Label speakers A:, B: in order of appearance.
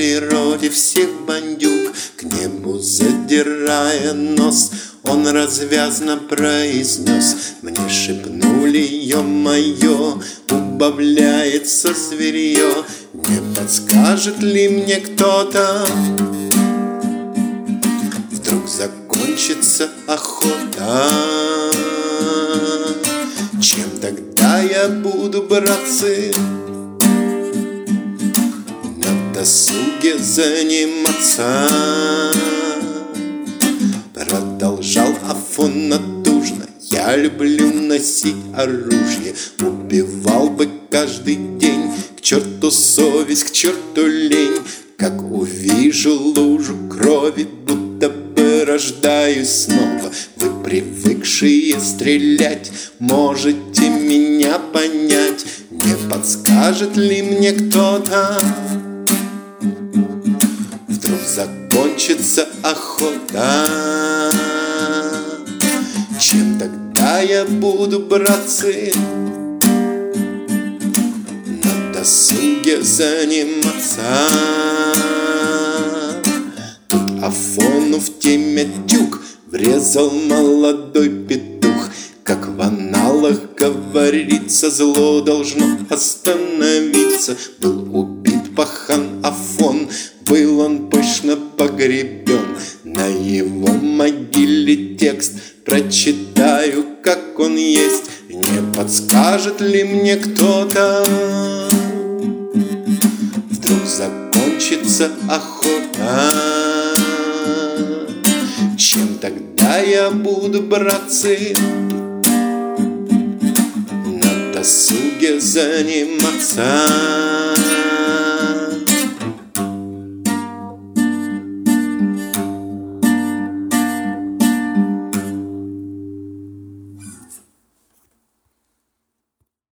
A: природе всех бандюк. К небу задирая нос, он развязно произнес: мне шепнули, ё-моё, убавляется зверье. Не подскажет ли мне кто-то, вдруг закончится охота? Чем тогда я буду, братцы, на досуге заниматься? Продолжал Афон натужно: я люблю носить оружие, убивал бы каждый день. К черту совесть, к черту лень, как увижу лужу крови, будто бы рождаюсь снова. Вы, привыкшие стрелять, можете меня понять. Не подскажет ли мне кто-то, вдруг закончится охота? Чем тогда я буду, братцы, на досуге заниматься? Тут Афону в теме тюк врезал молодой петух. Как в аналах говорится, зло должно остановиться. Был убит пахан Афон, был он пышно погребен. На его могиле текст прочитаю, как он есть. Не подскажет ли мне кто-то, вдруг закончится охота? Чем тогда я буду, братцы, на досуге заниматься?